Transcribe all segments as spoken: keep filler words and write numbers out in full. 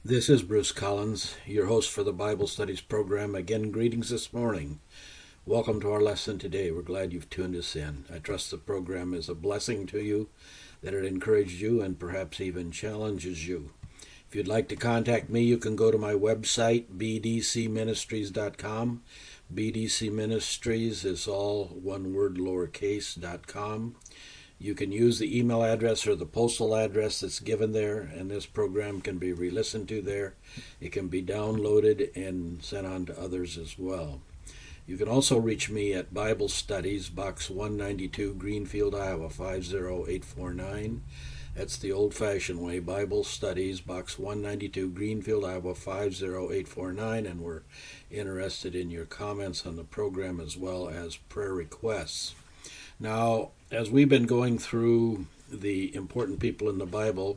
This is Bruce Collins, your host for the Bible Studies program. Again, greetings this morning. Welcome to our lesson today. We're glad you've tuned us in. I trust the program is a blessing to you, that it encourages you and perhaps even challenges you. If you'd like to contact me, you can go to my website, b d c ministries dot com. B D C Ministries is all one word, lowercase, dot com. You can use the email address or the postal address that's given there, and this program can be re-listened to there. It can be downloaded and sent on to others as well. You can also reach me at Bible Studies, Box one ninety-two, Greenfield, Iowa, five zero eight four nine. That's the old-fashioned way, Bible Studies, Box one ninety-two, Greenfield, Iowa, five zero eight four nine, and we're interested in your comments on the program as well as prayer requests. Now, as we've been going through the important people in the Bible,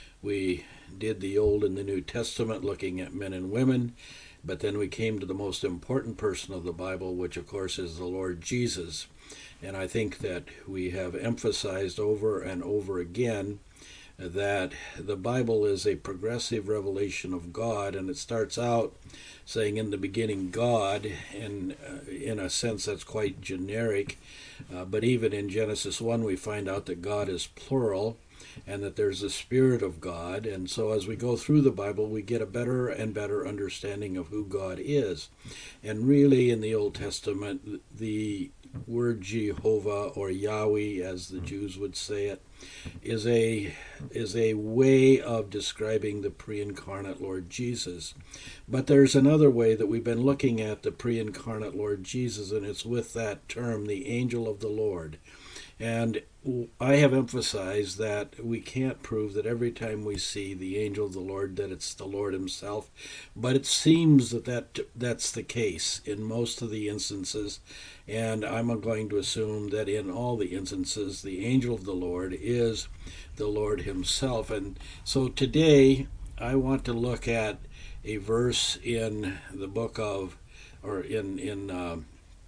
we did the Old and the New Testament looking at men and women, but then we came to the most important person of the Bible, which of course is the Lord Jesus. And I think that we have emphasized over and over again that the Bible is a progressive revelation of God, and it starts out saying in the beginning God, and uh, in a sense that's quite generic, uh, but even in Genesis one we find out that God is plural and that there's a Spirit of God, and so as we go through the Bible we get a better and better understanding of who God is. And really in the Old Testament the word Jehovah, or Yahweh as the Jews would say it, is a is a way of describing the pre-incarnate Lord Jesus. But there's another way that we've been looking at the pre-incarnate Lord Jesus, and it's with that term, the angel of the Lord. And I have emphasized that we can't prove that every time we see the angel of the Lord that it's the Lord himself, but it seems that, that that's the case in most of the instances, and I'm going to assume that in all the instances the angel of the Lord is the Lord himself. And so today I want to look at a verse in the book of, or in, in uh,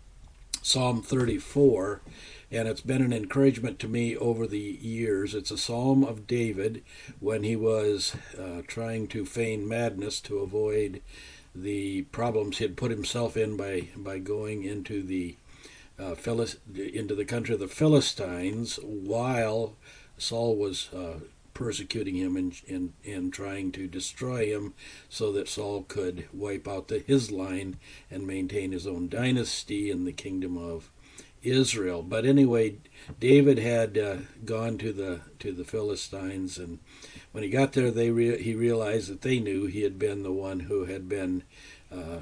Psalm thirty-four, and it's been an encouragement to me over the years. It's a psalm of David when he was uh, trying to feign madness to avoid the problems he had put himself in by, by going into the uh, Philis- into the country of the Philistines while Saul was uh, persecuting him and, and, and trying to destroy him so that Saul could wipe out the, his line and maintain his own dynasty in the kingdom of Israel. But anyway, David had uh, gone to the to the Philistines, and when he got there, they re- he realized that they knew he had been the one who had been uh,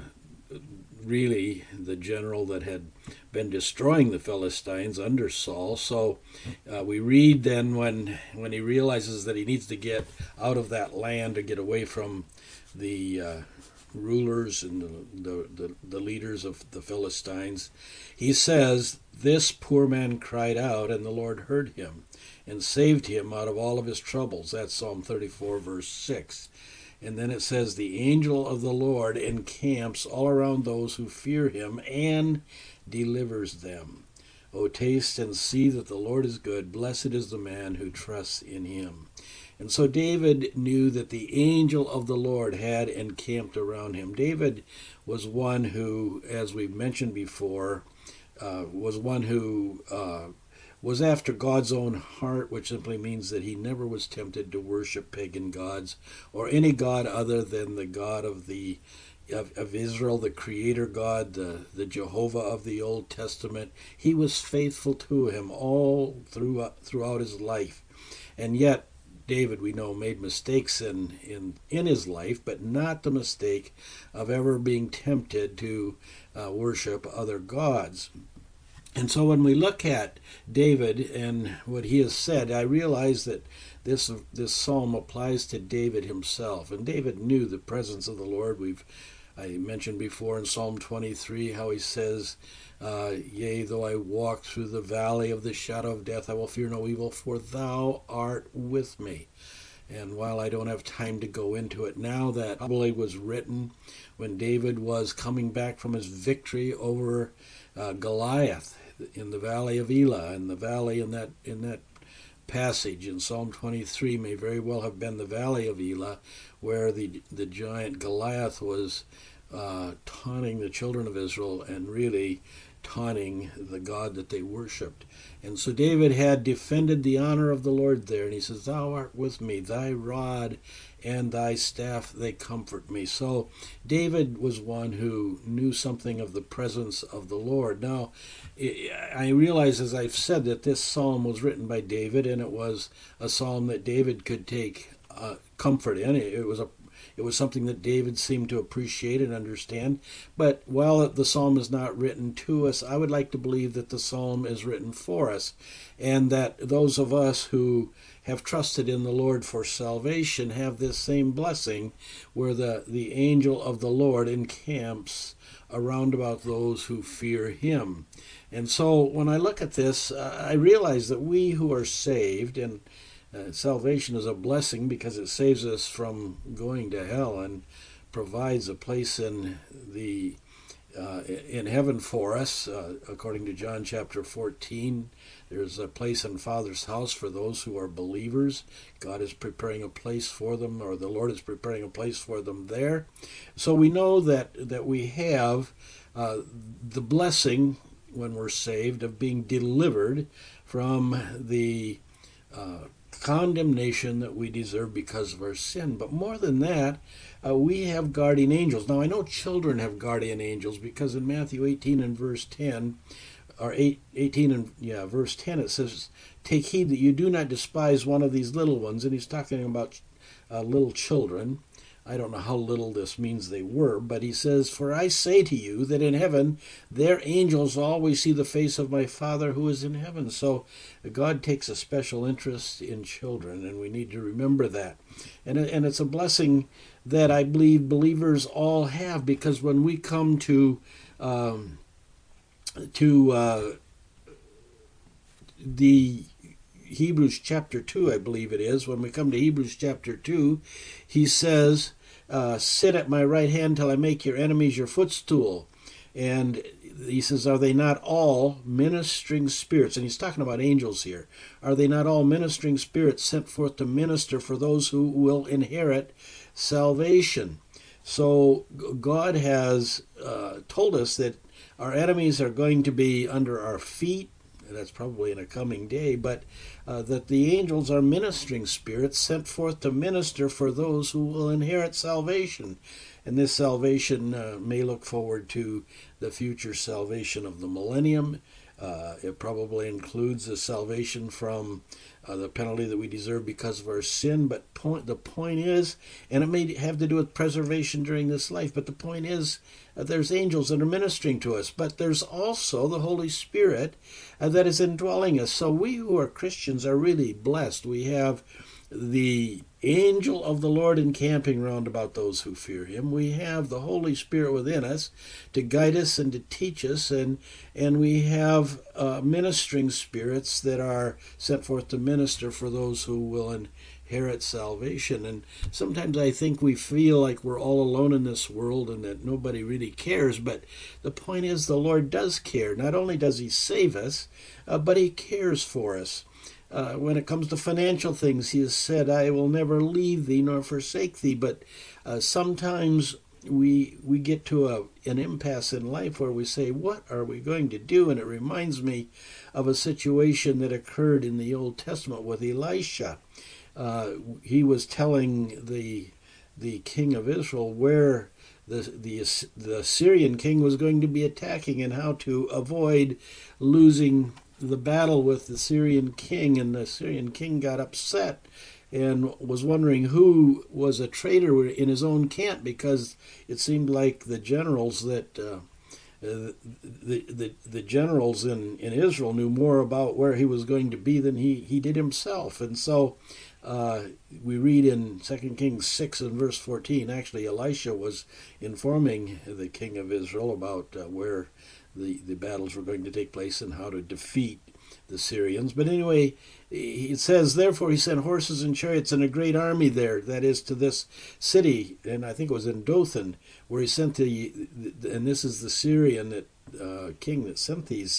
really the general that had been destroying the Philistines under Saul. So uh, we read then when when he realizes that he needs to get out of that land to get away from the uh, rulers and the, the, the, the leaders of the Philistines, he says, "This poor man cried out, and the Lord heard him and saved him out of all of his troubles." That's Psalm thirty-four, verse six. And then it says, "The angel of the Lord encamps all around those who fear him and delivers them. O taste and see that the Lord is good. Blessed is the man who trusts in him." And so David knew that the angel of the Lord had encamped around him. David was one who, as we've mentioned before, uh, was one who uh, was after God's own heart, which simply means that he never was tempted to worship pagan gods or any god other than the God of the of, of Israel, the Creator God, the, the Jehovah of the Old Testament. He was faithful to him all through, throughout his life. And yet, David, we know, made mistakes in, in, in his life, but not the mistake of ever being tempted to uh, worship other gods. And so when we look at David and what he has said, I realize that this this psalm applies to David himself. And David knew the presence of the Lord. We've I mentioned before in Psalm twenty-three how he says, uh, "Yea, though I walk through the valley of the shadow of death, I will fear no evil, for thou art with me." And while I don't have time to go into it now, that probably was written when David was coming back from his victory over uh, Goliath in the valley of Elah, in the valley in that in that passage in Psalm twenty-three may very well have been the Valley of Elah, where the the giant Goliath was uh, taunting the children of Israel and really taunting the God that they worshipped. And so David had defended the honor of the Lord there, and he says, "Thou art with me, thy rod and thy staff, they comfort me." So David was one who knew something of the presence of the Lord. Now, I realize, as I've said, that this psalm was written by David, and it was a psalm that David could take uh, comfort in. It was a It was something that David seemed to appreciate and understand. But while the psalm is not written to us, I would like to believe that the psalm is written for us, and that those of us who have trusted in the Lord for salvation have this same blessing, where the, the angel of the Lord encamps around about those who fear him. And so when I look at this, uh, I realize that we who are saved, and Uh, salvation is a blessing because it saves us from going to hell and provides a place in the uh, in heaven for us. Uh, according to John chapter fourteen, there's a place in Father's house for those who are believers. God is preparing a place for them, or the Lord is preparing a place for them there. So we know that that we have uh, the blessing when we're saved of being delivered from the uh, condemnation that we deserve because of our sin. But more than that, uh, we have guardian angels. Now, I know children have guardian angels because in Matthew eighteen and verse ten, or eight, eighteen and yeah, verse ten, it says, "Take heed that you do not despise one of these little ones." And he's talking about uh, little children. I don't know how little this means they were, but he says, "For I say to you that in heaven their angels always see the face of my Father who is in heaven." So God takes a special interest in children, and we need to remember that. And, and it's a blessing that I believe believers all have, because when we come to um, to uh, the Hebrews chapter two, I believe it is, when we come to Hebrews chapter two, he says, Uh, "Sit at my right hand till I make your enemies your footstool." And he says, "Are they not all ministering spirits?" And he's talking about angels here. "Are they not all ministering spirits sent forth to minister for those who will inherit salvation?" So God has uh, told us that our enemies are going to be under our feet. That's probably in a coming day, but uh, that the angels are ministering spirits sent forth to minister for those who will inherit salvation. And this salvation uh, may look forward to the future salvation of the millennium. Uh, it probably includes the salvation from uh, the penalty that we deserve because of our sin. But point, the point is, and it may have to do with preservation during this life, but the point is, uh, there's angels that are ministering to us. But there's also the Holy Spirit uh, that is indwelling us. So we who are Christians are really blessed. We have the angel of the Lord encamping round about those who fear him. We have the Holy Spirit within us to guide us and to teach us, and and we have uh, ministering spirits that are sent forth to minister for those who will inherit salvation. And sometimes I think we feel like we're all alone in this world and that nobody really cares, but the point is the Lord does care. Not only does he save us, uh, but he cares for us. Uh, when it comes to financial things, he has said, "I will never leave thee nor forsake thee." But uh, sometimes we we get to a, an impasse in life where we say, what are we going to do? And it reminds me of a situation that occurred in the Old Testament with Elisha. Uh, he was telling the the king of Israel where the, the, the Syrian king was going to be attacking and how to avoid losing the battle with the Syrian king. And the Syrian king got upset and was wondering who was a traitor in his own camp, because it seemed like the generals that uh, uh, the, the the generals in, in Israel knew more about where he was going to be than he, he did himself. And so uh, we read in Second Kings six and verse fourteen, actually Elisha was informing the king of Israel about uh, where The, the battles were going to take place and how to defeat the Syrians. But anyway, it says, "Therefore he sent horses and chariots and a great army there," that is, to this city, and I think it was in Dothan, where he sent the, and this is the Syrian that, uh, king that sent these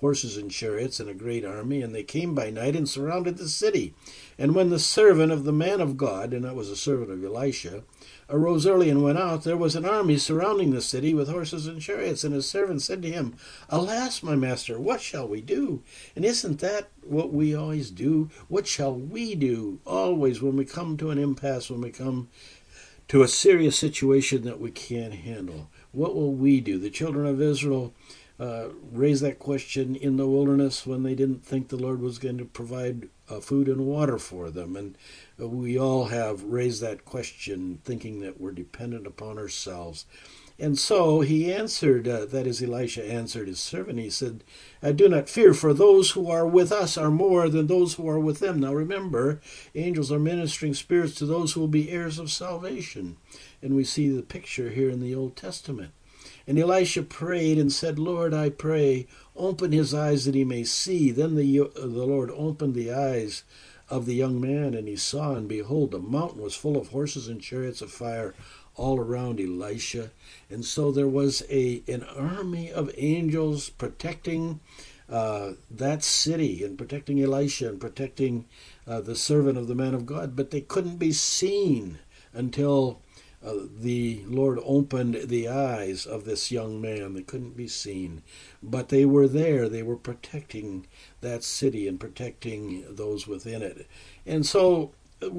horses and chariots and a great army, and they came by night and surrounded the city. And when the servant of the man of God, and that was a servant of Elisha, arose early and went out, there was an army surrounding the city with horses and chariots. And his servant said to him, Alas, my master, what shall we do? And isn't that what we always do? What shall we do? Always when we come to an impasse, when we come to a serious situation that we can't handle. What will we do? The children of Israel uh, raised that question in the wilderness when they didn't think the Lord was going to provide uh, food and water for them. And uh, we all have raised that question thinking that we're dependent upon ourselves. And so he answered, uh, that is, Elisha answered his servant. He said, Do not fear, for those who are with us are more than those who are with them. Now remember, angels are ministering spirits to those who will be heirs of salvation. And we see the picture here in the Old Testament. And Elisha prayed and said, Lord, I pray, open his eyes that he may see. Then the, the Lord opened the eyes of the young man, and he saw, and behold, the mountain was full of horses and chariots of fire all around Elisha. And so there was a an army of angels protecting uh, that city and protecting Elisha and protecting uh, the servant of the man of God. But they couldn't be seen until uh, the Lord opened the eyes of this young man. They couldn't be seen. But they were there. They were protecting that city and protecting those within it. And so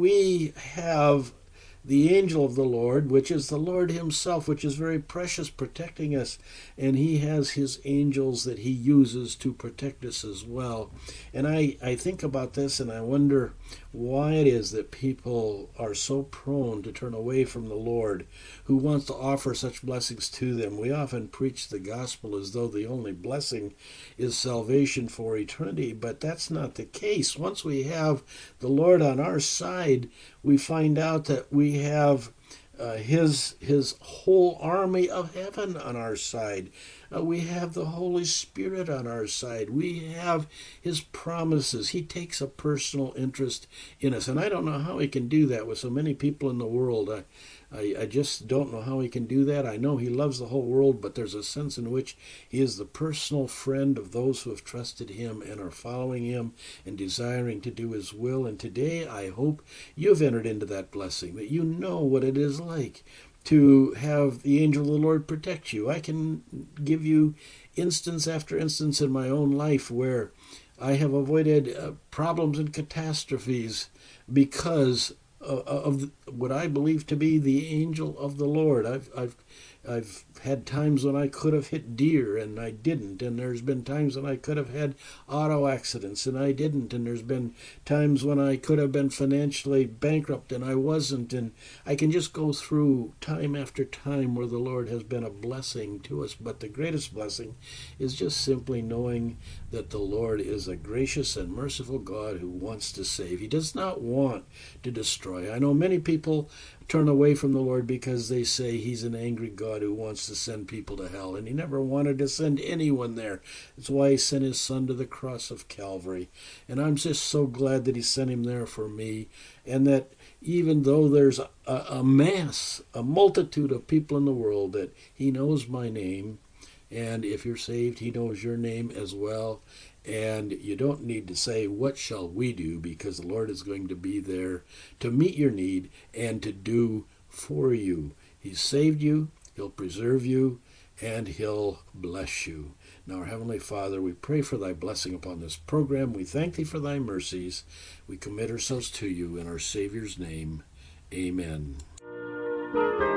we have the angel of the Lord, which is the Lord himself, which is very precious, protecting us. And he has his angels that he uses to protect us as well. And I, I think about this and I wonder why it is that people are so prone to turn away from the Lord, who wants to offer such blessings to them. We often preach the gospel as though the only blessing is salvation for eternity, but that's not the case. Once we have the Lord on our side, we find out that we have uh, his his whole army of heaven on our side. Uh, we have the Holy Spirit on our side. We have his promises. He takes a personal interest in us. And I don't know how he can do that with so many people in the world. I, I, I just don't know how he can do that. I know he loves the whole world, but there's a sense in which he is the personal friend of those who have trusted him and are following him and desiring to do his will. And today I hope you've entered into that blessing, that you know what it is like to have the angel of the Lord protect you. I can give you instance after instance in my own life where I have avoided uh, problems and catastrophes because of what I believe to be the angel of the Lord. I've I've I've had times when I could have hit deer and I didn't, and there's been times when I could have had auto accidents and I didn't, and there's been times when I could have been financially bankrupt and I wasn't, and I can just go through time after time where the Lord has been a blessing to us. But the greatest blessing is just simply knowing that the Lord is a gracious and merciful God who wants to save. He does not want to destroy. I know many people turn away from the Lord because they say he's an angry God who wants to send people to hell, and he never wanted to send anyone there. That's why he sent his son to the cross of Calvary. And I'm just so glad that he sent him there for me, and that even though there's a, a mass, a multitude of people in the world, that he knows my name, and if you're saved, he knows your name as well. And you don't need to say, what shall we do? Because the Lord is going to be there to meet your need and to do for you. He's saved you, he'll preserve you, and he'll bless you. Now, our Heavenly Father, we pray for thy blessing upon this program. We thank thee for thy mercies. We commit ourselves to you in our Savior's name. Amen.